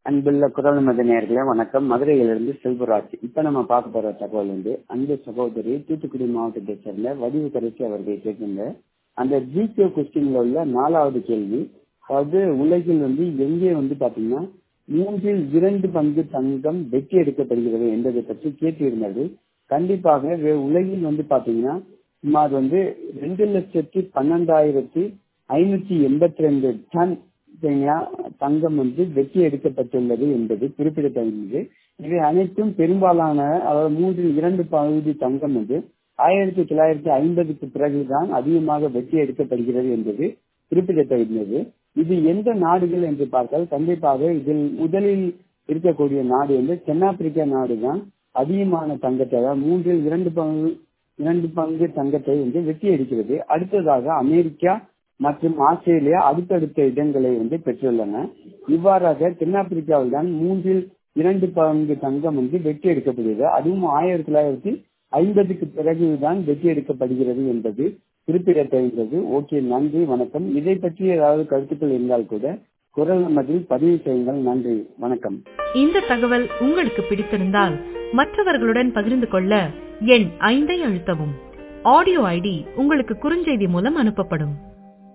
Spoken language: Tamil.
அன்புள்ள குரல் மத நேயர்களே வணக்கம். மதுரையிலிருந்து செல்வராஜ். இப்ப நம்ம பார்க்க போற தகவல் அன்பு சகோதரி தூத்துக்குடி மாவட்டத்தை சேர்ந்த வடிவு கரைச்சி அவர்கள் கேட்கின்ற அந்த ஜிகே கொஸ்டின்ல உள்ள 4வது கேள்வி. அதாவது உலகில் எங்கே பாத்தீங்கன்னா 2 பங்கு தங்கம் வெட்டி எடுக்கப்படுகிறது என்பதை பற்றி கேட்டிருந்தது. கண்டிப்பாக உலகில் பாத்தீங்கன்னா சுமார் 2,12,582 டன் தங்கம் வெட்டி எடுக்கப்பட்டுள்ளது என்பது குறிப்பிடத்தக்கது. இவை அனைத்தும் பெரும்பாலான அதாவது 2 பகுதி தங்கம் 1950க்கு பிறகுதான் அதிகமாக வெட்டி எடுக்கப்படுகிறது என்பது குறிப்பிடத்தக்கது. இது எந்த நாடுகள் என்று பார்த்தால் கண்டிப்பாக இதில் முதலில் இருக்கக்கூடிய நாடு தென்னாப்பிரிக்கா நாடு தான் அதிகமான தங்கத்தை அதாவது 2 பங்கு தங்கத்தை வெட்டி எடுக்கிறது. அடுத்ததாக அமெரிக்கா மற்றும் ஆஸ்திரேலியா அடுத்தடுத்த இடங்களை பெற்றுள்ளன. இவ்வாறாக தென்னாப்பிரிக்காவில் தான் 2 பங்கு தங்கம் வெட்டி எடுக்கப்படுகிறது. அதுவும் 1950க்கு பிறகுதான் வெட்டி எடுக்கப்படுகிறது என்பது குறிப்பிடத்தக்கது. ஓகே, நன்றி, வணக்கம். இதை பற்றி ஏதாவது கருத்துக்கள் இருந்தால் கூட குரல் மதில் பதிவு செய்யுங்கள். நன்றி, வணக்கம். இந்த தகவல் உங்களுக்கு பிடித்திருந்தால் மற்றவர்களுடன் பகிர்ந்து கொள்ள எண் 5 அழுத்தவும். ஆடியோ ஐடி உங்களுக்கு குறுஞ்செய்தி மூலம் அனுப்பப்படும்.